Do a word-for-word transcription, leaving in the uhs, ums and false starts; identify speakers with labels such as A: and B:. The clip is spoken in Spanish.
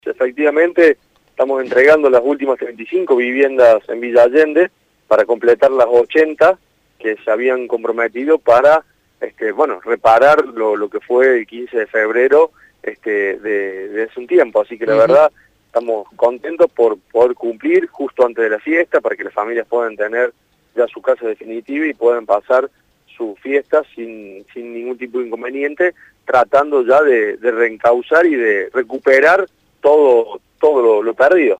A: Efectivamente, estamos entregando las últimas treinta y cinco viviendas en Villa Allende para completar las ochenta que se habían comprometido para, este, bueno, reparar lo, lo que fue el quince de febrero este, de, de hace un tiempo. Así que la uh-huh. verdad, estamos contentos por poder cumplir justo antes de la fiesta, para que las familias puedan tener ya su casa definitiva y puedan pasar su fiesta sin, sin ningún tipo de inconveniente, tratando ya de, de reencauzar y de recuperar todo, todo lo, lo perdido.